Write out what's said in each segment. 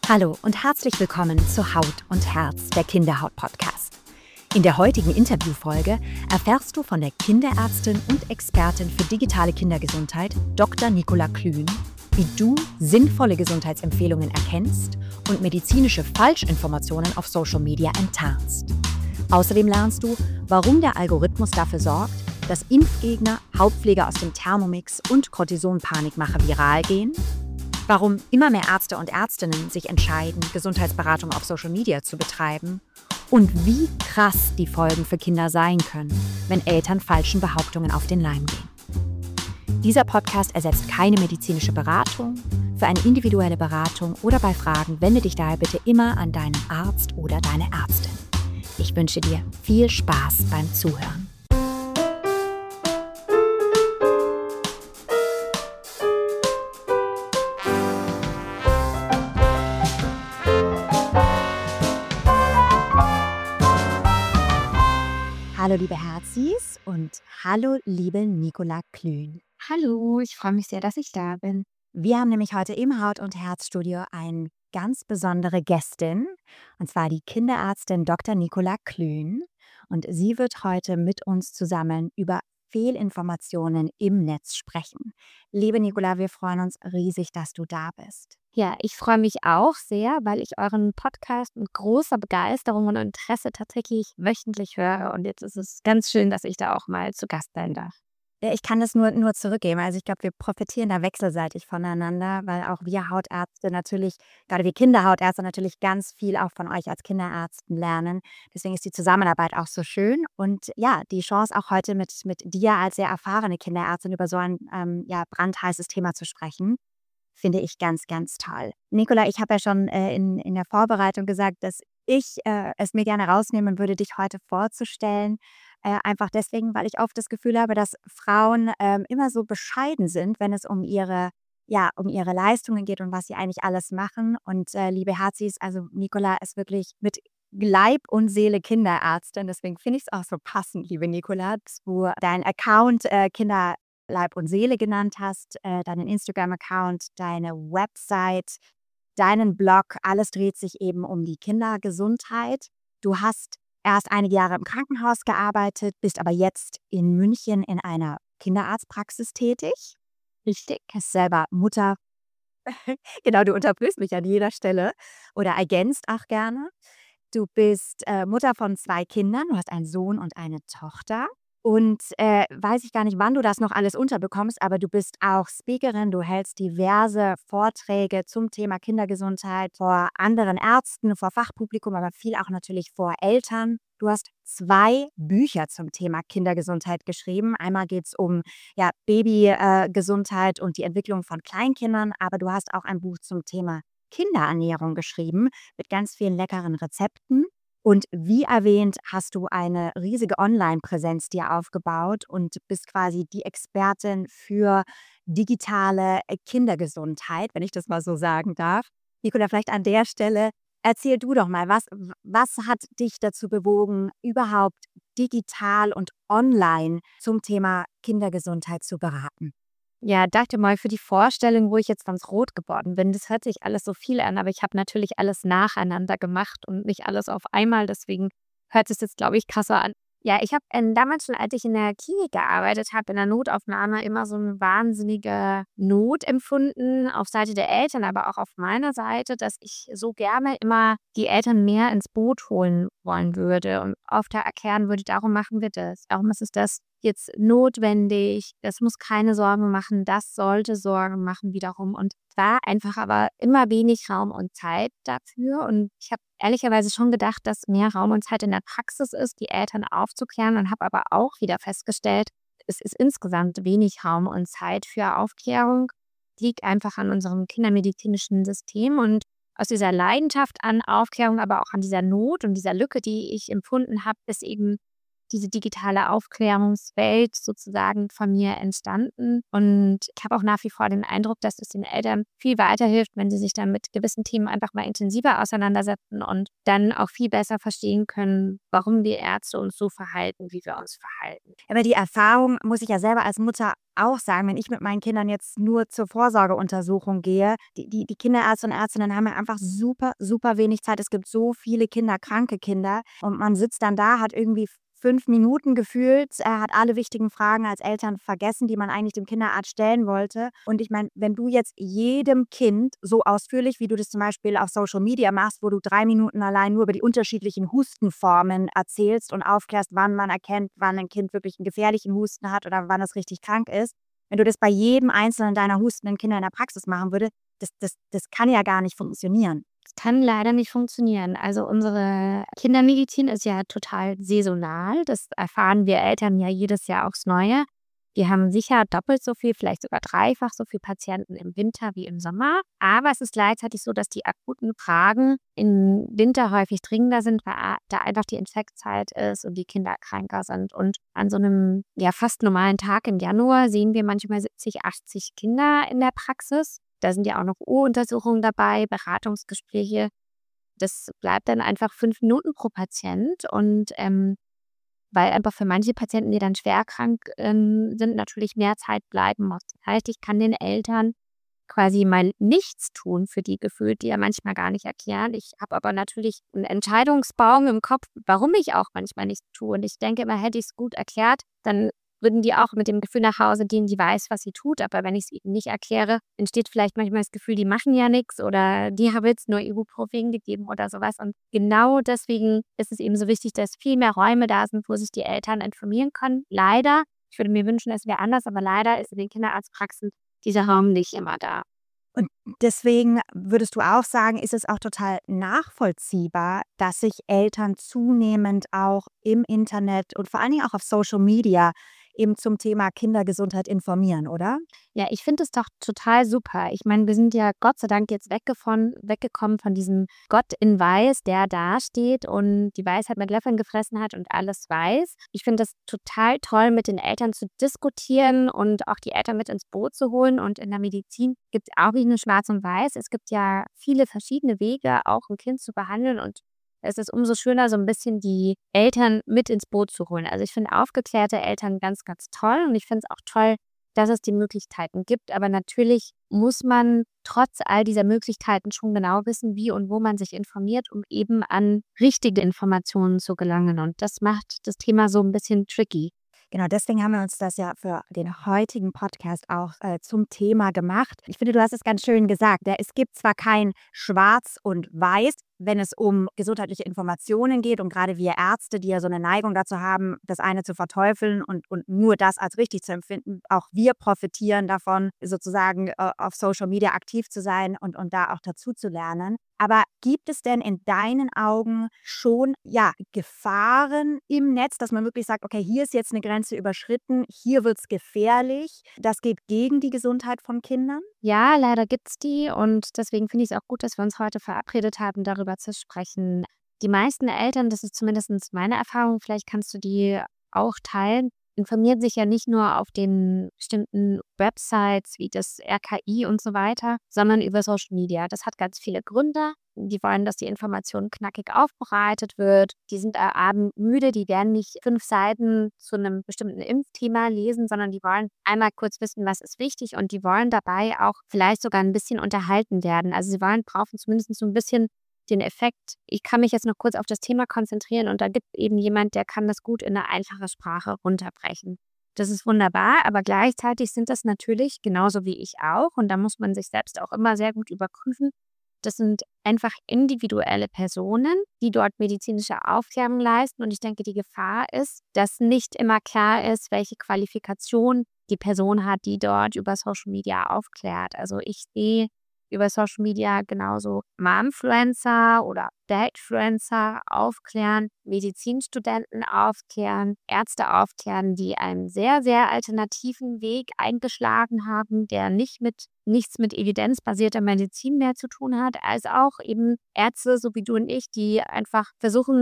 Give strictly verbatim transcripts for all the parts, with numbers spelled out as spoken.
Hallo und herzlich willkommen zu Haut und Herz, der Kinderhaut-Podcast. In der heutigen Interviewfolge erfährst du von der Kinderärztin und Expertin für digitale Kindergesundheit, Doktor Nicola Klün, wie du sinnvolle Gesundheitsempfehlungen erkennst und medizinische Falschinformationen auf Social Media enttarnst. Außerdem lernst du, warum der Algorithmus dafür sorgt, dass Impfgegner, Hautpfleger aus dem Thermomix und Cortison-Panikmacher viral gehen, warum immer mehr Ärzte und Ärztinnen sich entscheiden, Gesundheitsberatung auf Social Media zu betreiben und wie krass die Folgen für Kinder sein können, wenn Eltern falschen Behauptungen auf den Leim gehen. Dieser Podcast ersetzt keine medizinische Beratung. Für eine individuelle Beratung oder bei Fragen wende dich daher bitte immer an deinen Arzt oder deine Ärztin. Ich wünsche dir viel Spaß beim Zuhören. Hallo liebe Herzis und hallo liebe Nicola Klün. Hallo, ich freue mich sehr, dass ich da bin. Wir haben nämlich heute im Haut- und Herzstudio eine ganz besondere Gästin, und zwar die Kinderärztin Doktor Nicola Klün. Und sie wird heute mit uns zusammen über Fehlinformationen im Netz sprechen. Liebe Nicola, wir freuen uns riesig, dass du da bist. Ja, ich freue mich auch sehr, weil ich euren Podcast mit großer Begeisterung und Interesse tatsächlich wöchentlich höre. Und jetzt ist es ganz schön, dass ich da auch mal zu Gast sein darf. Ja, ich kann das nur, nur zurückgeben. Also ich glaube, wir profitieren da wechselseitig voneinander, weil auch wir Hautärzte natürlich, gerade wir Kinderhautärzte natürlich ganz viel auch von euch als Kinderärzten lernen. Deswegen ist die Zusammenarbeit auch so schön. Und ja, die Chance auch heute mit, mit dir als sehr erfahrene Kinderärztin über so ein ähm, ja, brandheißes Thema zu sprechen, finde ich ganz, ganz toll. Nicola, ich habe ja schon äh, in, in der Vorbereitung gesagt, dass ich äh, es mir gerne rausnehmen würde, dich heute vorzustellen. Äh, einfach deswegen, weil ich oft das Gefühl habe, dass Frauen ähm, immer so bescheiden sind, wenn es um ihre, ja, um ihre Leistungen geht und was sie eigentlich alles machen. Und äh, liebe Herzis, also Nicola ist wirklich mit Leib und Seele Kinderärztin. Deswegen finde ich es auch so passend, liebe Nicola, dass du deinen Account äh, Kinder Leib und Seele genannt hast, äh, deinen Instagram-Account, deine Website, deinen Blog. Alles dreht sich eben um die Kindergesundheit. Du hast erst einige Jahre im Krankenhaus gearbeitet, bist aber jetzt in München in einer Kinderarztpraxis tätig. Richtig. Bist selber Mutter. Genau, du unterbrichst mich an jeder Stelle oder ergänzt auch gerne. Du bist äh, Mutter von zwei Kindern. Du hast einen Sohn und eine Tochter. Und äh, weiß ich gar nicht, wann du das noch alles unterbekommst, aber du bist auch Speakerin, du hältst diverse Vorträge zum Thema Kindergesundheit vor anderen Ärzten, vor Fachpublikum, aber viel auch natürlich vor Eltern. Du hast zwei Bücher zum Thema Kindergesundheit geschrieben. Einmal geht es um ja, Babygesundheit äh, und die Entwicklung von Kleinkindern, aber du hast auch ein Buch zum Thema Kinderernährung geschrieben mit ganz vielen leckeren Rezepten. Und wie erwähnt, hast du eine riesige Online-Präsenz dir aufgebaut und bist quasi die Expertin für digitale äh, Kindergesundheit, wenn ich das mal so sagen darf. Nicola, vielleicht an der Stelle, erzähl du doch mal, was, was hat dich dazu bewogen, überhaupt digital und online zum Thema Kindergesundheit zu beraten? Ja, danke mal für die Vorstellung, wo ich jetzt ganz rot geworden bin. Das hört sich alles so viel an, aber ich habe natürlich alles nacheinander gemacht und nicht alles auf einmal. Deswegen hört es jetzt, glaube ich, krasser an. Ja, ich habe äh, damals schon, als ich in der Klinik gearbeitet habe, in der Notaufnahme immer so eine wahnsinnige Not empfunden, auf Seite der Eltern, aber auch auf meiner Seite, dass ich so gerne immer die Eltern mehr ins Boot holen wollen würde und oft erklären würde, darum machen wir das, darum ist es das jetzt notwendig, das muss keine Sorgen machen, das sollte Sorgen machen wiederum. Und war einfach aber immer wenig Raum und Zeit dafür. Und ich habe ehrlicherweise schon gedacht, dass mehr Raum und Zeit in der Praxis ist, die Eltern aufzuklären, und habe aber auch wieder festgestellt, es ist insgesamt wenig Raum und Zeit für Aufklärung. Liegt einfach an unserem kindermedizinischen System. Und aus dieser Leidenschaft an Aufklärung, aber auch an dieser Not und dieser Lücke, die ich empfunden habe, ist eben diese digitale Aufklärungswelt sozusagen von mir entstanden. Und ich habe auch nach wie vor den Eindruck, dass es den Eltern viel weiterhilft, wenn sie sich dann mit gewissen Themen einfach mal intensiver auseinandersetzen und dann auch viel besser verstehen können, warum die Ärzte uns so verhalten, wie wir uns verhalten. Aber die Erfahrung muss ich ja selber als Mutter auch sagen, wenn ich mit meinen Kindern jetzt nur zur Vorsorgeuntersuchung gehe, die, die, die Kinderärzte und Ärztinnen haben ja einfach super, super wenig Zeit. Es gibt so viele Kinder, kranke Kinder und man sitzt dann da, hat irgendwie fünf Minuten gefühlt, er hat alle wichtigen Fragen als Eltern vergessen, die man eigentlich dem Kinderarzt stellen wollte. Und ich meine, wenn du jetzt jedem Kind so ausführlich, wie du das zum Beispiel auf Social Media machst, wo du drei Minuten allein nur über die unterschiedlichen Hustenformen erzählst und aufklärst, wann man erkennt, wann ein Kind wirklich einen gefährlichen Husten hat oder wann es richtig krank ist, wenn du das bei jedem einzelnen deiner hustenden Kinder in der Praxis machen würdest, das, das, das kann ja gar nicht funktionieren. Das kann leider nicht funktionieren. Also unsere Kindermedizin ist ja total saisonal. Das erfahren wir Eltern ja jedes Jahr aufs Neue. Wir haben sicher doppelt so viel, vielleicht sogar dreifach so viele Patienten im Winter wie im Sommer. Aber es ist gleichzeitig so, dass die akuten Fragen im Winter häufig dringender sind, weil da einfach die Infektzeit ist und die Kinder kränker sind. Und an so einem ja fast normalen Tag im Januar sehen wir manchmal siebzig, achtzig Kinder in der Praxis. Da sind ja auch noch U-Untersuchungen dabei, Beratungsgespräche. Das bleibt dann einfach fünf Minuten pro Patient. Und ähm, weil einfach für manche Patienten, die dann schwer krank ähm, sind, natürlich mehr Zeit bleiben muss. Das heißt, ich kann den Eltern quasi mal nichts tun für die gefühlt, die ja manchmal gar nicht erklären. Ich habe aber natürlich einen Entscheidungsbaum im Kopf, warum ich auch manchmal nichts tue. Und ich denke immer, hätte ich es gut erklärt, dann würden die auch mit dem Gefühl nach Hause gehen, die weiß, was sie tut. Aber wenn ich es ihnen nicht erkläre, entsteht vielleicht manchmal das Gefühl, die machen ja nichts oder die haben jetzt nur Ibuprofen gegeben oder sowas. Und genau deswegen ist es eben so wichtig, dass viel mehr Räume da sind, wo sich die Eltern informieren können. Leider, ich würde mir wünschen, es wäre anders, aber leider ist in den Kinderarztpraxen dieser Raum nicht immer da. Und deswegen würdest du auch sagen, ist es auch total nachvollziehbar, dass sich Eltern zunehmend auch im Internet und vor allen Dingen auch auf Social Media eben zum Thema Kindergesundheit informieren, oder? Ja, ich finde es doch total super. Ich meine, wir sind ja Gott sei Dank jetzt weggefon, weggekommen von diesem Gott in Weiß, der da steht und die Weisheit mit Löffeln gefressen hat und alles weiß. Ich finde das total toll, mit den Eltern zu diskutieren und auch die Eltern mit ins Boot zu holen. Und in der Medizin gibt es auch nicht nur Schwarz und Weiß. Es gibt ja viele verschiedene Wege, auch ein Kind zu behandeln. Und es ist umso schöner, so ein bisschen die Eltern mit ins Boot zu holen. Also ich finde aufgeklärte Eltern ganz, ganz toll. Und ich finde es auch toll, dass es die Möglichkeiten gibt. Aber natürlich muss man trotz all dieser Möglichkeiten schon genau wissen, wie und wo man sich informiert, um eben an richtige Informationen zu gelangen. Und das macht das Thema so ein bisschen tricky. Genau, deswegen haben wir uns das ja für den heutigen Podcast auch äh, zum Thema gemacht. Ich finde, du hast es ganz schön gesagt. Ja, es gibt zwar kein Schwarz und Weiß, wenn es um gesundheitliche Informationen geht. Und gerade wir Ärzte, die ja so eine Neigung dazu haben, das eine zu verteufeln und, und nur das als richtig zu empfinden, auch wir profitieren davon, sozusagen äh, auf Social Media aktiv zu sein und, und da auch dazu zu lernen. Aber gibt es denn in deinen Augen schon ja, Gefahren im Netz, dass man wirklich sagt, okay, hier ist jetzt eine Grenze überschritten, hier wird es gefährlich, das geht gegen die Gesundheit von Kindern? Ja, leider gibt's die und deswegen finde ich es auch gut, dass wir uns heute verabredet haben, darüber zu sprechen. Die meisten Eltern, das ist zumindest meine Erfahrung, vielleicht kannst du die auch teilen, informieren sich ja nicht nur auf den bestimmten Websites wie das R K I und so weiter, sondern über Social Media. Das hat ganz viele Gründe. Die wollen, dass die Information knackig aufbereitet wird. Die sind am Abend müde, die werden nicht fünf Seiten zu einem bestimmten Impfthema lesen, sondern die wollen einmal kurz wissen, was ist wichtig und die wollen dabei auch vielleicht sogar ein bisschen unterhalten werden. Also sie wollen, brauchen zumindest so ein bisschen den Effekt, ich kann mich jetzt noch kurz auf das Thema konzentrieren und da gibt eben jemand, der kann das gut in eine einfache Sprache runterbrechen. Das ist wunderbar, aber gleichzeitig sind das natürlich, genauso wie ich auch, und da muss man sich selbst auch immer sehr gut überprüfen, das sind einfach individuelle Personen, die dort medizinische Aufklärung leisten. Und ich denke, die Gefahr ist, dass nicht immer klar ist, welche Qualifikation die Person hat, die dort über Social Media aufklärt. Also ich sehe über Social Media genauso Momfluencer oder Dadfluencer aufklären, Medizinstudenten aufklären, Ärzte aufklären, die einen sehr, sehr alternativen Weg eingeschlagen haben, der nicht mit nichts mit evidenzbasierter Medizin mehr zu tun hat, als auch eben Ärzte, so wie du und ich, die einfach versuchen,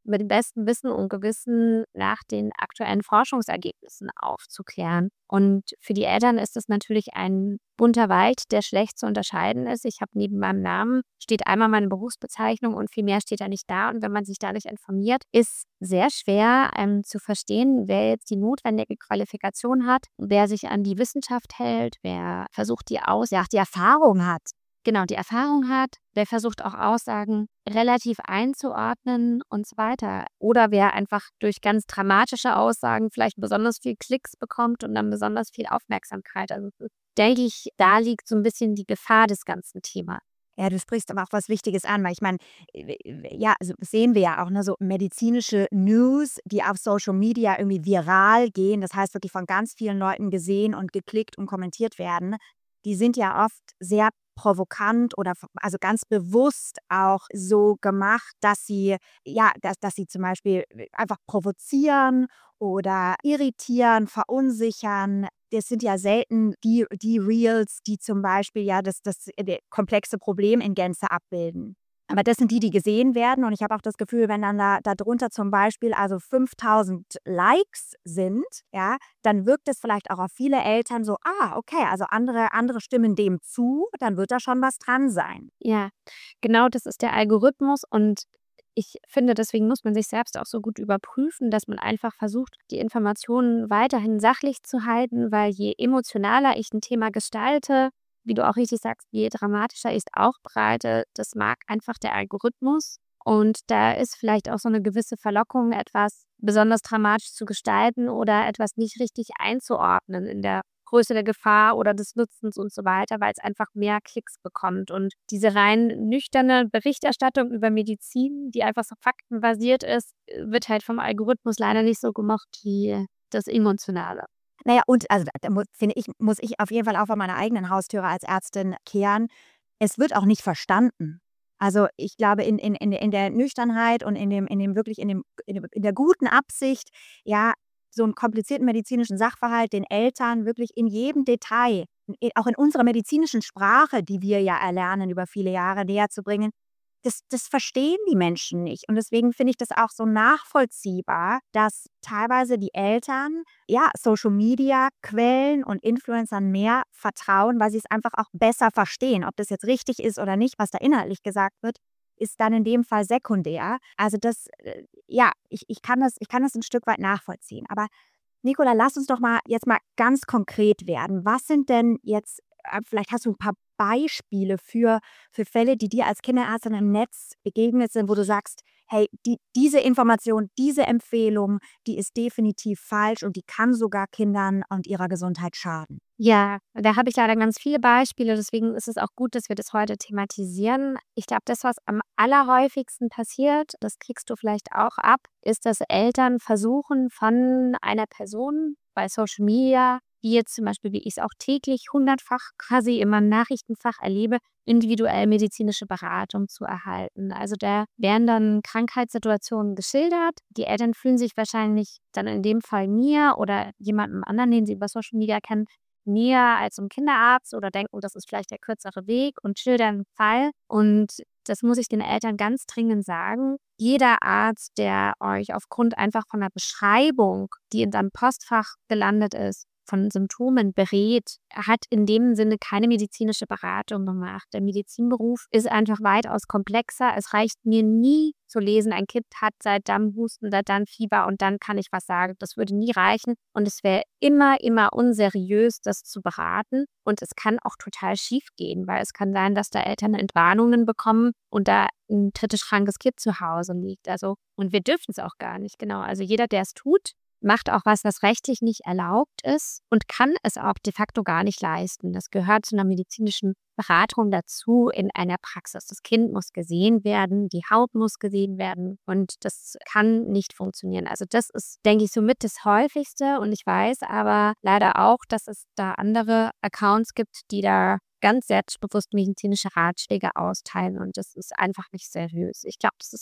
mit dem besten Wissen und Gewissen nach den aktuellen Forschungsergebnissen aufzuklären. Und für die Eltern ist es natürlich ein bunter Wald, der schlecht zu unterscheiden ist. Ich habe neben meinem Namen steht einmal meine Berufsbezeichnung und viel mehr steht da nicht da. Und wenn man sich da nicht informiert, ist sehr schwer ähm, zu verstehen, wer jetzt die notwendige Qualifikation hat, wer sich an die Wissenschaft hält, wer versucht, die aus, Ja, auch die Erfahrung hat. genau, die Erfahrung hat, wer versucht auch Aussagen relativ einzuordnen und so weiter. Oder wer einfach durch ganz dramatische Aussagen vielleicht besonders viel Klicks bekommt und dann besonders viel Aufmerksamkeit. Also denke ich, da liegt so ein bisschen die Gefahr des ganzen Themas. Ja, du sprichst aber auch was Wichtiges an, weil ich meine, äh, ja, also sehen wir ja auch, ne, so medizinische News, die auf Social Media irgendwie viral gehen, das heißt wirklich von ganz vielen Leuten gesehen und geklickt und kommentiert werden, die sind ja oft sehr provokant oder v also ganz bewusst auch so gemacht, dass sie ja, dass dass sie zum Beispiel einfach provozieren oder irritieren, verunsichern. Das sind ja selten die die Reels, die zum Beispiel ja das das, äh, komplexe Problem in Gänze abbilden. Aber das sind die, die gesehen werden und ich habe auch das Gefühl, wenn dann da da drunter zum Beispiel also fünftausend Likes sind, ja, dann wirkt es vielleicht auch auf viele Eltern so: „Ah, okay, also andere andere stimmen dem zu, dann wird da schon was dran sein.“ Ja, genau das ist der Algorithmus und ich finde, deswegen muss man sich selbst auch so gut überprüfen, dass man einfach versucht, die Informationen weiterhin sachlich zu halten, weil je emotionaler ich ein Thema gestalte, wie du auch richtig sagst, je dramatischer ich es aufbereite, das mag einfach der Algorithmus. Und da ist vielleicht auch so eine gewisse Verlockung, etwas besonders dramatisch zu gestalten oder etwas nicht richtig einzuordnen in der Größe der Gefahr oder des Nutzens und so weiter, weil es einfach mehr Klicks bekommt. Und diese rein nüchterne Berichterstattung über Medizin, die einfach so faktenbasiert ist, wird halt vom Algorithmus leider nicht so gemocht wie das Emotionale. Na ja, und also, da da mu finde ich, muss ich auf jeden Fall auch vor meiner eigenen Haustüre als Ärztin kehren. Es wird auch nicht verstanden. Also, ich glaube, in in in in der Nüchternheit und in dem in dem wirklich in dem in dem in der guten Absicht, ja, so 'n komplizierten medizinischen Sachverhalt den Eltern wirklich in jedem Detail, i auch in unserer medizinischen Sprache, die wir ja erlernen über viele Jahre, näherzubringen. Das das verstehen die Menschen nicht. Und deswegen finde ich das auch so nachvollziehbar, dass teilweise die Eltern, ja, Social Media Quellen und Influencern mehr vertrauen, weil sie es einfach auch besser verstehen. Ob das jetzt richtig ist oder nicht, was da inhaltlich gesagt wird, ist dann in dem Fall sekundär. Also das, äh, ja, ich ich kann das ich kann das ein Stück weit nachvollziehen. Aber Nicola, lass uns doch mal jetzt mal ganz konkret werden. Was sind denn jetzt äh, vielleicht hast du ein paar Beispiele für für Fälle, die dir als Kinderärztin im Netz begegnet sind, wo du sagst: „Hey, die diese Information, diese Empfehlung, die ist definitiv falsch und die kann sogar Kindern und ihrer Gesundheit schaden.“ Ja, da habe ich leider ganz viele Beispiele, deswegen ist es auch gut, dass wir das heute thematisieren. Ich glaube, das, was am allerhäufigsten passiert, das kriegst du vielleicht auch ab, ist, dass Eltern versuchen, von einer Person bei Social Media, die jetzt zum Beispiel, wie ich es auch täglich hundertfach quasi in meinem Nachrichtenfach erlebe, individuell medizinische Beratung zu erhalten. Also da werden dann Krankheitssituationen geschildert. Die Eltern fühlen sich wahrscheinlich dann in dem Fall mir oder jemandem anderen, den sie über Social Media kennen, näher als zum Kinderarzt oder denken, das ist vielleicht der kürzere Weg und schildern einen Fall. Und das muss ich den Eltern ganz dringend sagen. Jeder Arzt, der euch aufgrund einfach von der Beschreibung, die in seinem Postfach gelandet ist, von Symptomen berät, hat in dem Sinne keine medizinische Beratung gemacht. Der Medizinberuf ist einfach weitaus komplexer. Es reicht mir nie zu lesen, ein Kind hat seit dann Husten, seit dann Fieber und dann kann ich was sagen. Das würde nie reichen und es wäre immer, immer unseriös, das zu beraten. Und es kann auch total schief gehen, weil es kann sein, dass da Eltern Entwarnungen bekommen und da ein kritisch krankes Kind zu Hause liegt. Also, und wir dürfen es auch gar nicht, genau. Also jeder, der es tut, macht auch was, was rechtlich nicht erlaubt ist und kann es auch de facto gar nicht leisten. Das gehört zu einer medizinischen Beratung dazu in einer Praxis. Das Kind muss gesehen werden, die Haut muss gesehen werden und das kann nicht funktionieren. Also das ist, denke ich, somit das Häufigste und ich weiß aber leider auch, dass es da andere Accounts gibt, die da ganz selbstbewusst medizinische Ratschläge austeilen und das ist einfach nicht seriös. Ich glaube, das ist so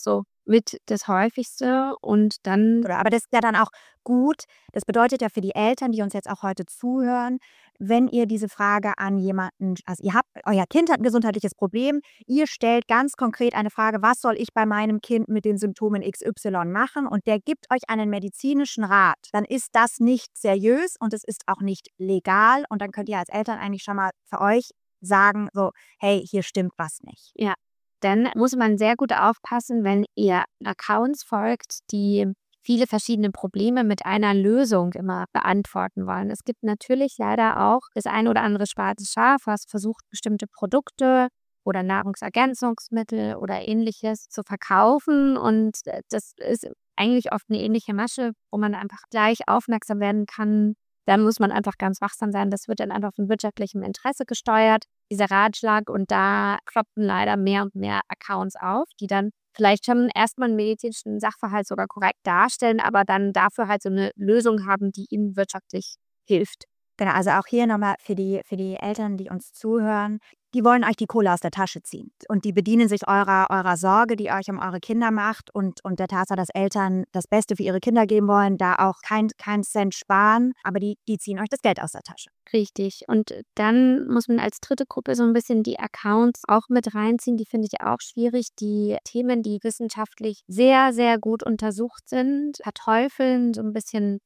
mit das Häufigste und dann Oder aber das ist ja dann auch gut. Das bedeutet ja für die Eltern, die uns jetzt auch heute zuhören, wenn ihr diese Frage an jemanden, also ihr habt, euer Kind hat ein gesundheitliches Problem, ihr stellt ganz konkret eine Frage: „Was soll ich bei meinem Kind mit den Symptomen X Y machen?“ Und der gibt euch einen medizinischen Rat. Dann ist das nicht seriös und es ist auch nicht legal und dann könnt ihr als Eltern eigentlich schon mal für euch sagen so: „Hey, hier stimmt was nicht.“ ja, dann muss man sehr gut aufpassen, wenn ihr Accounts folgt, die viele verschiedene Probleme mit einer Lösung immer beantworten wollen. Es gibt natürlich leider auch das ein oder andere schwarze Schaf, was versucht, bestimmte Produkte oder Nahrungsergänzungsmittel oder Ähnliches zu verkaufen und, äh, das ist eigentlich oft eine ähnliche Masche, wo man einfach gleich aufmerksam werden kann. Da muss man einfach ganz wachsam sein. Das wird dann einfach von wirtschaftlichem Interesse gesteuert, dieser Ratschlag. Und da kloppen leider mehr und mehr Accounts auf, die dann vielleicht schon erstmal einen medizinischen Sachverhalt sogar korrekt darstellen, aber dann dafür halt so eine Lösung haben, die ihnen wirtschaftlich hilft. Genau, also auch hier nochmal für die für die Eltern, die uns zuhören, die wollen euch die Kohle aus der Tasche ziehen. Und die bedienen sich eurer eurer Sorge, die ihr euch um eure Kinder macht und und der Tatsache, dass Eltern das Beste für ihre Kinder geben wollen, da auch kein kein Cent sparen, aber die die ziehen euch das Geld aus der Tasche. Richtig. Und dann muss man als dritte Gruppe so ein bisschen die Accounts auch mit reinziehen. Die finde ich auch schwierig. Die Themen, die wissenschaftlich sehr, sehr gut untersucht sind, verteufeln, so ein bisschen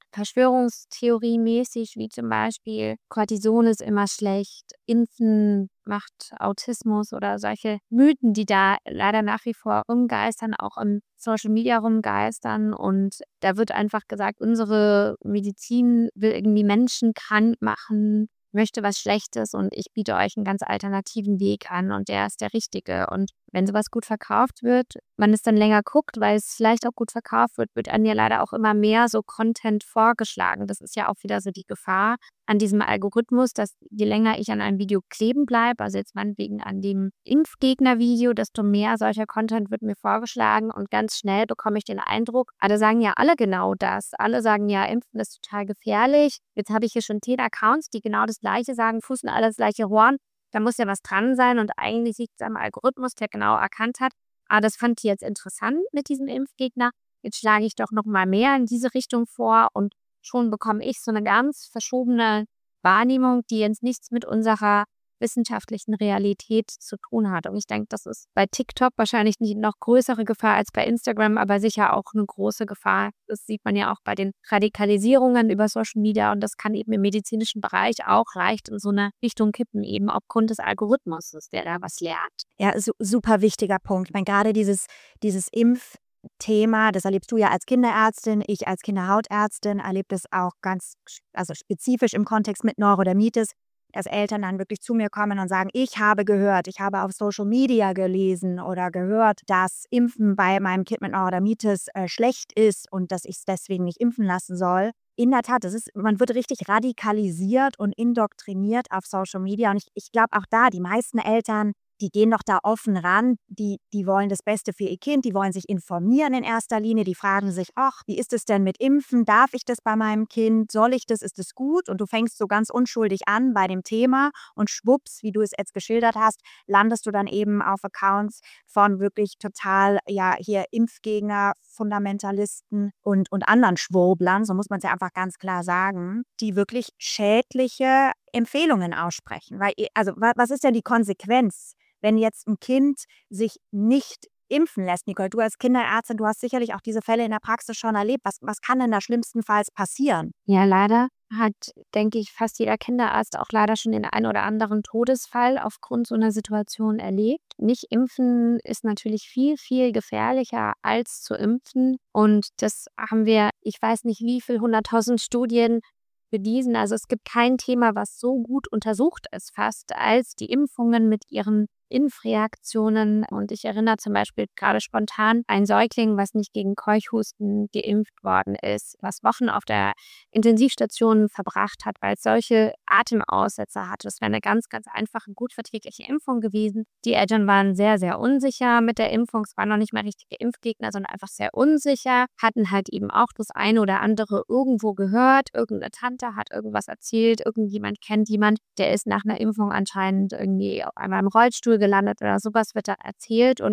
Verschwörungstheorie-mäßig, wie zum Beispiel Cortison ist immer schlecht, Impfen macht Autismus oder solche Mythen, die da leider nach wie vor rumgeistern, auch im Social Media rumgeistern. Und da wird einfach gesagt, unsere Medizin will irgendwie Menschen krank machen, möchte was Schlechtes und ich biete euch einen ganz alternativen Weg an und der ist der richtige. Und wenn sowas gut verkauft wird, man es dann länger guckt, weil es vielleicht auch gut verkauft wird, wird einem ja leider auch immer mehr so Content vorgeschlagen. Das ist ja auch wieder so die Gefahr an diesem Algorithmus, dass je länger ich an einem Video kleben bleibe, also jetzt meinetwegen an dem Impfgegner-Video, desto mehr solcher Content wird mir vorgeschlagen und ganz schnell bekomme ich den Eindruck, alle sagen ja alle genau das. Alle sagen ja, Impfen ist total gefährlich. Jetzt habe ich hier schon zehn Accounts, die genau das Gleiche sagen, fußen alle das gleiche Horn. Da muss ja was dran sein und eigentlich liegt es am Algorithmus, der genau erkannt hat, ah, das fand ich jetzt interessant mit diesem Impfgegner. Jetzt schlage ich doch noch mal mehr in diese Richtung vor und schon bekomme ich so eine ganz verschobene Wahrnehmung, die jetzt nichts mit unserer wissenschaftlichen Realität zu tun hat. Und ich denke, das ist bei TikTok wahrscheinlich nicht noch größere Gefahr als bei Instagram, aber sicher auch eine große Gefahr. Das sieht man ja auch bei den Radikalisierungen über Social Media und das kann eben im medizinischen Bereich auch leicht in so eine Richtung kippen, eben aufgrund des Algorithmus, der da was lehrt. Ja, su super wichtiger Punkt. Ich meine, gerade dieses dieses Impfthema, das erlebst du ja als Kinderärztin, ich als Kinderhautärztin erlebe das auch ganz also spezifisch im Kontext mit Neurodermitis, dass Eltern dann wirklich zu mir kommen und sagen: „Ich habe gehört, ich habe auf Social Media gelesen oder gehört, dass Impfen bei meinem Kind mit Neurodermitis, äh, schlecht ist und dass ich es deswegen nicht impfen lassen soll.“ In der Tat, das ist man wird richtig radikalisiert und indoktriniert auf Social Media und ich ich glaube auch da, die meisten Eltern, die gehen doch da offen ran, die die wollen das Beste für ihr Kind, die wollen sich informieren in erster Linie, die fragen sich: „Ach, wie ist es denn mit Impfen? Darf ich das bei meinem Kind? Soll ich das? Ist es gut?“ Und du fängst so ganz unschuldig an bei dem Thema und schwupps, wie du es jetzt geschildert hast, landest du dann eben auf Accounts von wirklich total, ja, hier Impfgegner, Fundamentalisten und und anderen Schwurblern, so muss man's ja einfach ganz klar sagen, die wirklich schädliche Empfehlungen aussprechen. Weil, i also, wa was ist denn die Konsequenz, wenn jetzt ein Kind sich nicht impfen lässt? Nicole, du als Kinderärztin, du hast sicherlich auch diese Fälle in der Praxis schon erlebt. Was was kann denn da schlimmstenfalls passieren? Ja, leider hat, denke ich, fast jeder Kinderarzt auch leider schon den einen oder anderen Todesfall aufgrund so einer Situation erlebt. Nicht impfen ist natürlich viel, viel gefährlicher als zu impfen. Und das haben wir, ich weiß nicht wie viel hunderttausend Studien bewiesen. Also es gibt kein Thema, was so gut untersucht ist fast, als die Impfungen mit ihren Impfreaktionen. Und ich erinnere zum Beispiel gerade spontan ein Säugling, was nicht gegen Keuchhusten geimpft worden ist, was Wochen auf der Intensivstation verbracht hat, weil es solche Atemaussetzer hatte. Das wäre eine ganz, ganz einfache, gut verträgliche Impfung gewesen. Die Eltern waren sehr, sehr unsicher mit der Impfung. Es waren noch nicht mal richtige Impfgegner, sondern einfach sehr unsicher, hatten halt eben auch das eine oder andere irgendwo gehört. Irgendeine Tante hat irgendwas erzählt, irgendjemand kennt jemand, der ist nach einer Impfung anscheinend irgendwie auf einmal im Rollstuhl gelandet oder sowas wird da erzählt und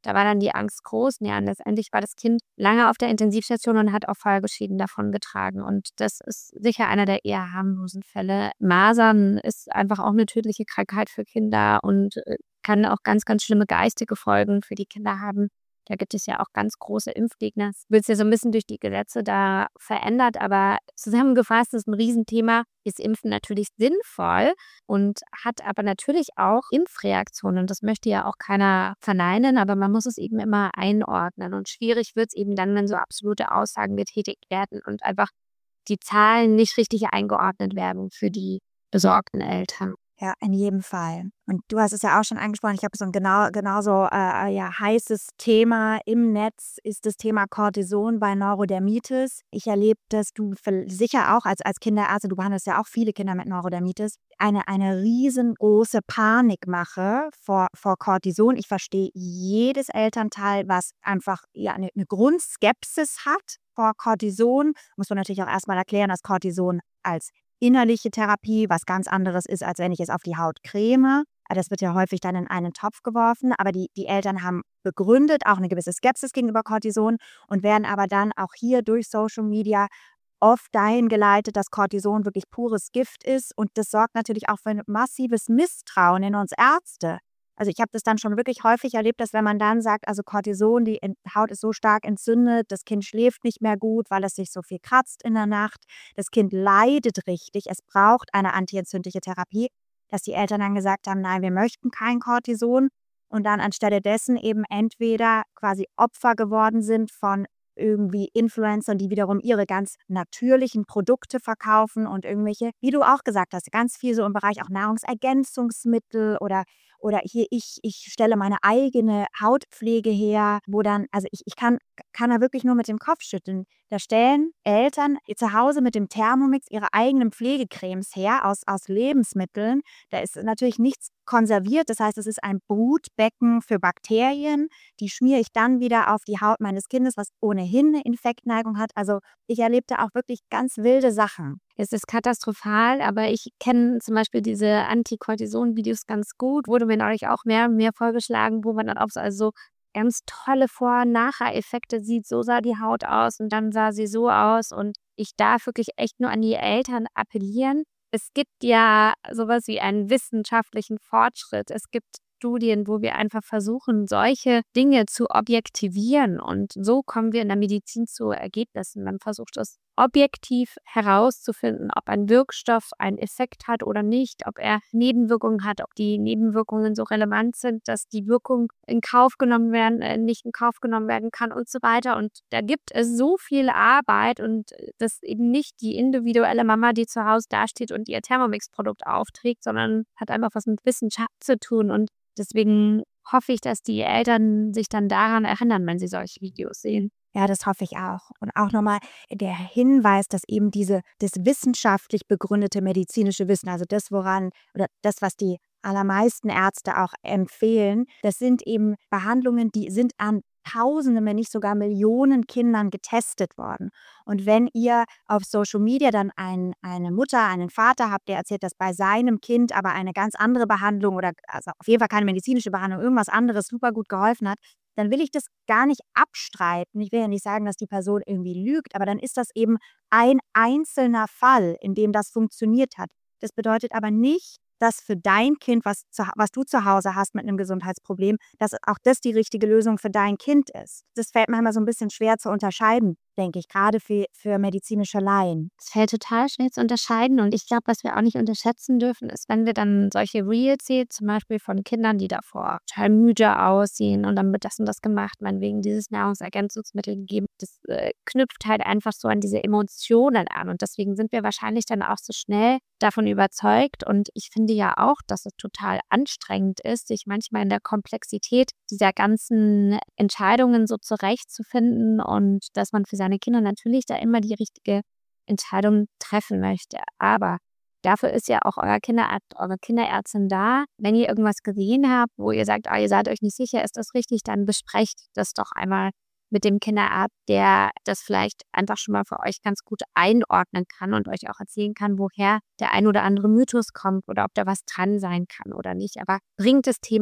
Da war dann die Angst groß. Ja, und letztendlich war das Kind lange auf der Intensivstation und hat auch Folgeschäden davongetragen. Und das ist sicher einer der eher harmlosen Fälle. Masern ist einfach auch eine tödliche Krankheit für Kinder und äh, kann auch ganz, ganz schlimme geistige Folgen für die Kinder haben. Da gibt es ja auch ganz große Impfgegner. Es wird ja so ein bisschen durch die Gesetze da verändert, aber zusammengefasst ist ein Riesenthema. Ist Impfen natürlich sinnvoll und hat aber natürlich auch Impfreaktionen. Das möchte ja auch keiner verneinen, aber man muss es eben immer einordnen. Und schwierig wird es eben dann, wenn so absolute Aussagen getätigt werden und einfach die Zahlen nicht richtig eingeordnet werden für die besorgten Eltern. Ja, in jedem Fall. Und du hast es ja auch schon angesprochen, ich habe so ein genau genauso, äh, ja, heißes Thema im Netz ist das Thema Cortison bei Neurodermitis. Ich erlebe das, du viell sicher auch als als Kinderärztin, du behandelst ja auch viele Kinder mit Neurodermitis, eine eine riesengroße Panikmache vor vor Cortison. Ich verstehe jedes Elternteil, was einfach, ja, eine 'ne Grundskepsis hat vor Cortison. Muss man natürlich auch erst mal erklären, dass Cortison als innerliche Therapie was ganz anderes ist, als wenn ich es auf die Haut creme. Das wird ja häufig dann in einen Topf geworfen, aber die die Eltern haben begründet auch eine gewisse Skepsis gegenüber Cortison und werden aber dann auch hier durch Social Media oft dahin geleitet, dass Cortison wirklich pures Gift ist und das sorgt natürlich auch für ein massives Misstrauen in uns Ärzte. Also, ich habe das dann schon wirklich häufig erlebt, dass wenn man dann sagt, also Cortison, die Ent Haut ist so stark entzündet, das Kind schläft nicht mehr gut, weil es sich so viel kratzt in der Nacht. Das Kind leidet richtig, es braucht eine antientzündliche Therapie, dass die Eltern dann gesagt haben: „Nein, wir möchten kein Cortison“ und dann anstelle dessen eben entweder quasi Opfer geworden sind von irgendwie Influencern, die wiederum ihre ganz natürlichen Produkte verkaufen und irgendwelche, wie du auch gesagt hast, ganz viel so im Bereich auch Nahrungsergänzungsmittel oder oder hier ich ich stelle meine eigene Hautpflege her, wo dann also ich ich kann kann da wirklich nur mit dem Kopf schütteln. Da stellen Eltern zu Hause mit dem Thermomix ihre eigenen Pflegecremes her aus aus Lebensmitteln. Da ist natürlich nichts konserviert. Das heißt, es ist ein Brutbecken für Bakterien. Die schmiere ich dann wieder auf die Haut meines Kindes, was ohnehin eine Infektneigung hat. Also, ich erlebte auch wirklich ganz wilde Sachen. Es ist katastrophal, aber ich kenne zum Beispiel diese Anti-Cortison-Videos ganz gut. Wurde mir neulich auch mehr und mehr vorgeschlagen, wo man dann auch so also ganz tolle Vor- und Nachher-Effekte sieht. So sah die Haut aus und dann sah sie so aus. Und ich darf wirklich echt nur an die Eltern appellieren. Es gibt ja sowas wie einen wissenschaftlichen Fortschritt. Es gibt Studien, wo wir einfach versuchen, solche Dinge zu objektivieren. Und so kommen wir in der Medizin zu Ergebnissen. Man versucht es objektiv herauszufinden, ob ein Wirkstoff einen Effekt hat oder nicht, ob er Nebenwirkungen hat, ob die Nebenwirkungen so relevant sind, dass die Wirkung in Kauf genommen werden, äh, nicht in Kauf genommen werden kann und so weiter. Und da gibt es so viel Arbeit und äh, das eben nicht die individuelle Mama, die zu Hause dasteht und ihr Thermomix-Produkt aufträgt, sondern hat einfach was mit Wissenschaft zu tun. Und deswegen hoffe ich, dass die Eltern sich dann daran erinnern, wenn sie solche Videos sehen. Ja, das hoffe ich auch. Und auch nochmal der Hinweis, dass eben diese das wissenschaftlich begründete medizinische Wissen, also das, woran oder das, was die allermeisten Ärzte auch empfehlen, das sind eben Behandlungen, die sind an Tausenden, wenn nicht sogar Millionen Kindern getestet worden. Und wenn ihr auf Social Media dann ein eine Mutter, einen Vater habt, der erzählt, dass bei seinem Kind aber eine ganz andere Behandlung oder also auf jeden Fall keine medizinische Behandlung, irgendwas anderes super gut geholfen hat, dann will ich das gar nicht abstreiten. Ich will ja nicht sagen, dass die Person irgendwie lügt, aber dann ist das eben ein einzelner Fall, in dem das funktioniert hat. Das bedeutet aber nicht, dass für dein Kind, was zu was du zu Hause hast mit einem Gesundheitsproblem, dass auch das die richtige Lösung für dein Kind ist. Das fällt manchmal so ein bisschen schwer zu unterscheiden, denke ich, gerade für für medizinische Laien. Es fällt total schwer zu unterscheiden und ich glaube, was wir auch nicht unterschätzen dürfen, ist, wenn wir dann solche Reels sehen, zum Beispiel von Kindern, die davor total müde aussehen und dann wird das und das gemacht, meinetwegen dieses Nahrungsergänzungsmittel gegeben. Das äh, knüpft halt einfach so an diese Emotionen an und deswegen sind wir wahrscheinlich dann auch so schnell davon überzeugt und ich finde ja auch, dass es total anstrengend ist, sich manchmal in der Komplexität dieser ganzen Entscheidungen so zurechtzufinden und dass man für seine Kinder natürlich da immer die richtige Entscheidung treffen möchte. Aber dafür ist ja auch euer Kinderarzt, eure Kinderärztin da. Wenn ihr irgendwas gesehen habt, wo ihr sagt, ah, ihr seid euch nicht sicher, ist das richtig, dann besprecht das doch einmal mit dem Kinderarzt, der das vielleicht einfach schon mal für euch ganz gut einordnen kann und euch auch erzählen kann, woher der ein oder andere Mythos kommt oder ob da was dran sein kann oder nicht. Aber bringt das Thema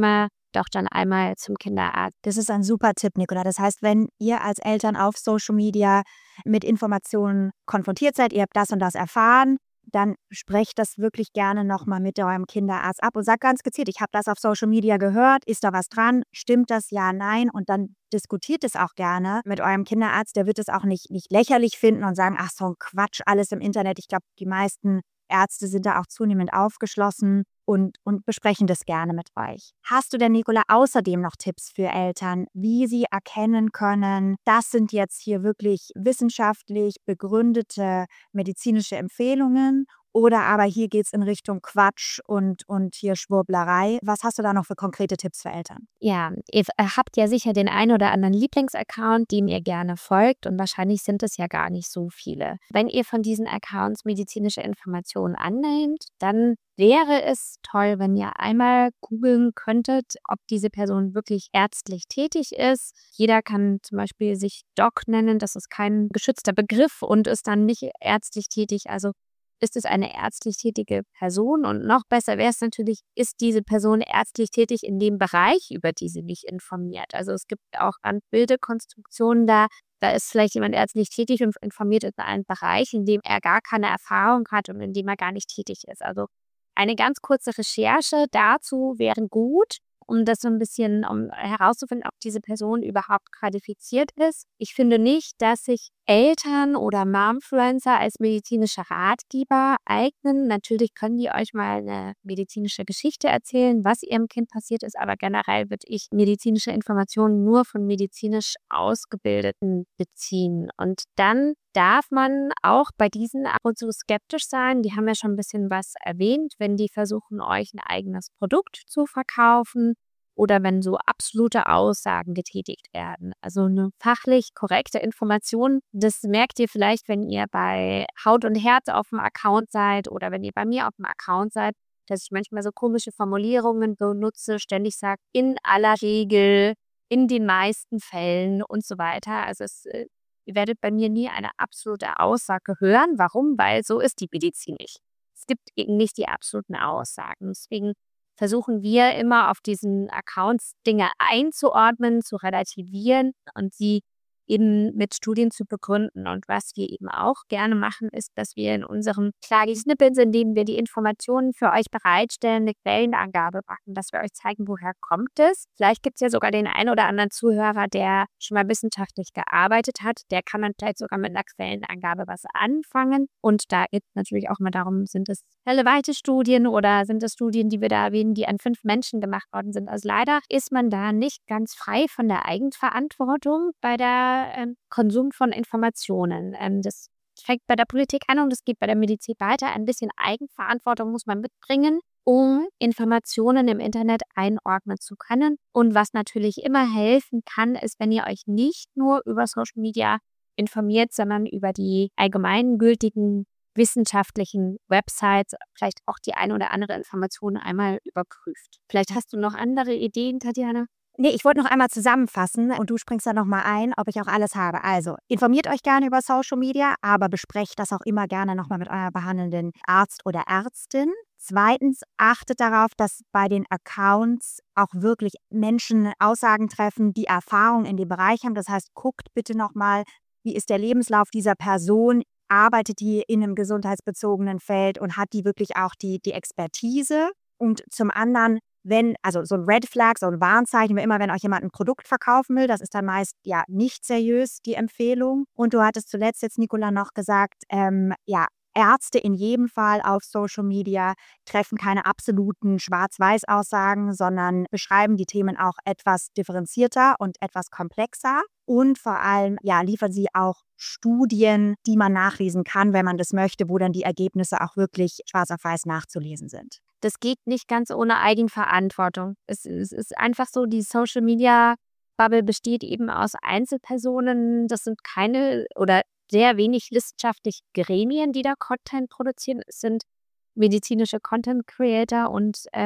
doch dann einmal zum Kinderarzt. Das ist ein super Tipp, Nicola. Das heißt, wenn ihr als Eltern auf Social Media mit Informationen konfrontiert seid, ihr habt das und das erfahren, dann sprecht das wirklich gerne nochmal mit eurem Kinderarzt ab und sagt ganz gezielt, ich habe das auf Social Media gehört, ist da was dran, stimmt das, ja, nein, und dann diskutiert es auch gerne mit eurem Kinderarzt, der wird es auch nicht, nicht lächerlich finden und sagen, ach so ein Quatsch, alles im Internet. Ich glaube, die meisten Ärzte sind da auch zunehmend aufgeschlossen und, und besprechen das gerne mit euch. Hast du denn, Nicola, außerdem noch Tipps für Eltern, wie sie erkennen können, das sind jetzt hier wirklich wissenschaftlich begründete medizinische Empfehlungen oder aber hier geht es in Richtung Quatsch und, und hier Schwurblerei? Was hast du da noch für konkrete Tipps für Eltern? Ja, ihr habt ja sicher den einen oder anderen Lieblingsaccount, dem ihr gerne folgt und wahrscheinlich sind es ja gar nicht so viele. Wenn ihr von diesen Accounts medizinische Informationen annehmt, dann wäre es toll, wenn ihr einmal googeln könntet, ob diese Person wirklich ärztlich tätig ist. Jeder kann zum Beispiel sich Doc nennen, das ist kein geschützter Begriff und ist dann nicht ärztlich tätig. Also ist es eine ärztlich tätige Person? Und noch besser wäre es natürlich, ist diese Person ärztlich tätig in dem Bereich, über die sie mich informiert? Also es gibt auch ganz wilde Konstruktionen da. Da ist vielleicht jemand ärztlich tätig und informiert in einem Bereich, in dem er gar keine Erfahrung hat und in dem er gar nicht tätig ist. Also eine ganz kurze Recherche dazu wäre gut, um das so ein bisschen um herauszufinden, ob diese Person überhaupt qualifiziert ist. Ich finde nicht, dass sich Eltern oder Momfluencer als medizinische Ratgeber eignen. Natürlich können die euch mal eine medizinische Geschichte erzählen, was ihrem Kind passiert ist, aber generell würde ich medizinische Informationen nur von medizinisch Ausgebildeten beziehen. Und dann darf man auch bei diesen ab und zu skeptisch sein. Die haben ja schon ein bisschen was erwähnt, wenn die versuchen, euch ein eigenes Produkt zu verkaufen oder wenn so absolute Aussagen getätigt werden. Also eine fachlich korrekte Information, das merkt ihr vielleicht, wenn ihr bei Haut und Herz auf dem Account seid oder wenn ihr bei mir auf dem Account seid, dass ich manchmal so komische Formulierungen benutze, ständig sage, in aller Regel, in den meisten Fällen und so weiter. Also es Ihr werdet bei mir nie eine absolute Aussage hören. Warum? Weil so ist die Medizin nicht. Es gibt eben nicht die absoluten Aussagen. Deswegen versuchen wir immer auf diesen Accounts Dinge einzuordnen, zu relativieren und sie eben mit Studien zu begründen. Und was wir eben auch gerne machen, ist, dass wir in unserem kleinen Snippets, in denen wir die Informationen für euch bereitstellen, eine Quellenangabe machen, dass wir euch zeigen, woher kommt es. Vielleicht gibt es ja sogar den einen oder anderen Zuhörer, der schon mal wissenschaftlich gearbeitet hat. Der kann dann vielleicht sogar mit einer Quellenangabe was anfangen. Und da geht es natürlich auch mal darum, sind es relevante Studien oder sind es Studien, die wir da erwähnen, die an fünf Menschen gemacht worden sind. Also leider ist man da nicht ganz frei von der Eigenverantwortung bei der ähm, Konsum von Informationen. Ähm, das fängt bei der Politik an und das geht bei der Medizin weiter. Ein bisschen Eigenverantwortung muss man mitbringen, um Informationen im Internet einordnen zu können. Und was natürlich immer helfen kann, ist, wenn ihr euch nicht nur über Social Media informiert, sondern über die allgemeingültigen wissenschaftlichen Websites, vielleicht auch die eine oder andere Information einmal überprüft. Vielleicht hast du noch andere Ideen, Tatjana? Nee, ich wollte noch einmal zusammenfassen und du springst da nochmal ein, ob ich auch alles habe. Also, informiert euch gerne über Social Media, aber besprecht das auch immer gerne nochmal mit eurer behandelnden Arzt oder Ärztin. Zweitens, achtet darauf, dass bei den Accounts auch wirklich Menschen Aussagen treffen, die Erfahrung in dem Bereich haben. Das heißt, guckt bitte nochmal, wie ist der Lebenslauf dieser Person? Arbeitet die in einem gesundheitsbezogenen Feld und hat die wirklich auch die, die Expertise? Und zum anderen, wenn, also so ein Red Flag, so ein Warnzeichen, wie immer, wenn euch jemand ein Produkt verkaufen will, das ist dann meist ja nicht seriös, die Empfehlung. Und du hattest zuletzt jetzt, Nicola, noch gesagt, ähm, ja, Ärzte in jedem Fall auf Social Media treffen keine absoluten Schwarz-Weiß-Aussagen, sondern beschreiben die Themen auch etwas differenzierter und etwas komplexer. Und vor allem ja, liefern sie auch Studien, die man nachlesen kann, wenn man das möchte, wo dann die Ergebnisse auch wirklich schwarz auf weiß nachzulesen sind. Das geht nicht ganz ohne Eigenverantwortung. Es, es ist einfach so, die Social-Media-Bubble besteht eben aus Einzelpersonen. Das sind keine oder sehr wenig wissenschaftliche Gremien, die da Content produzieren. Es sind medizinische Content-Creator und äh,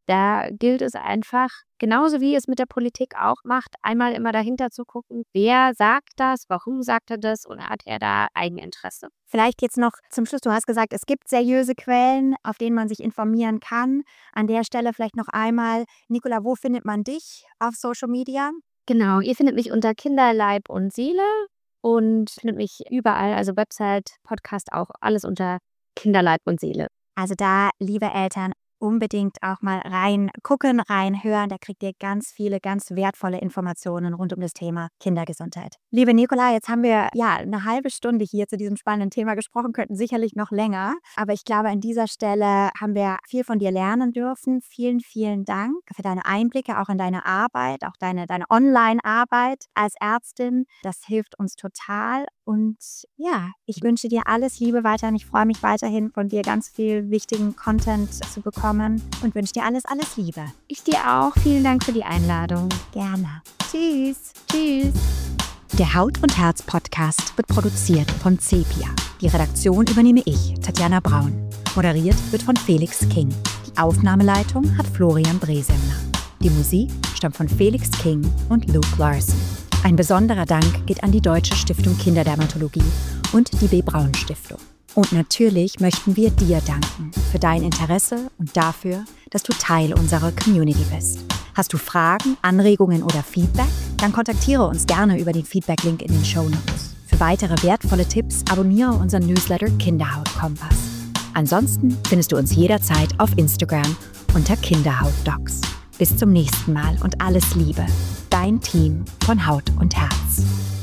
Da gilt es einfach, genauso wie es mit der Politik auch macht, einmal immer dahinter zu gucken, wer sagt das, warum sagt er das und hat er da Eigeninteresse. Vielleicht jetzt noch zum Schluss, du hast gesagt, es gibt seriöse Quellen, auf denen man sich informieren kann. An der Stelle vielleicht noch einmal, Nicola, wo findet man dich auf Social Media? Genau, ihr findet mich unter Kinderleib und Seele und findet mich überall, also Website, Podcast auch, alles unter Kinderleib und Seele. Also da, liebe Eltern, unbedingt auch mal rein gucken, reinhören. Da kriegt ihr ganz viele, ganz wertvolle Informationen rund um das Thema Kindergesundheit. Liebe Nicola, jetzt haben wir ja eine halbe Stunde hier zu diesem spannenden Thema gesprochen, könnten sicherlich noch länger. Aber ich glaube, an dieser Stelle haben wir viel von dir lernen dürfen. Vielen, vielen Dank für deine Einblicke, auch in deine Arbeit, auch deine, deine Online-Arbeit als Ärztin. Das hilft uns total. Und ja, ich wünsche dir alles Liebe weiterhin. Ich freue mich weiterhin, von dir ganz viel wichtigen Content zu bekommen und wünsche dir alles, alles Liebe. Ich dir auch. Vielen Dank für die Einladung. Gerne. Tschüss. Tschüss. Der Haut und Herz Podcast wird produziert von Sepia. Die Redaktion übernehme ich, Tatjana Braun. Moderiert wird von Felix King. Die Aufnahmeleitung hat Florian Bresemner. Die Musik stammt von Felix King und Luke Larson. Ein besonderer Dank geht an die Deutsche Stiftung Kinderdermatologie und die B. Braun Stiftung. Und natürlich möchten wir dir danken für dein Interesse und dafür, dass du Teil unserer Community bist. Hast du Fragen, Anregungen oder Feedback? Dann kontaktiere uns gerne über den Feedback-Link in den Shownotes. Für weitere wertvolle Tipps abonniere unseren Newsletter Kinderhaut-Kompass. Ansonsten findest du uns jederzeit auf Instagram unter Kinderhaut-Docs. Bis zum nächsten Mal und alles Liebe. Dein Team von Haut und Herz.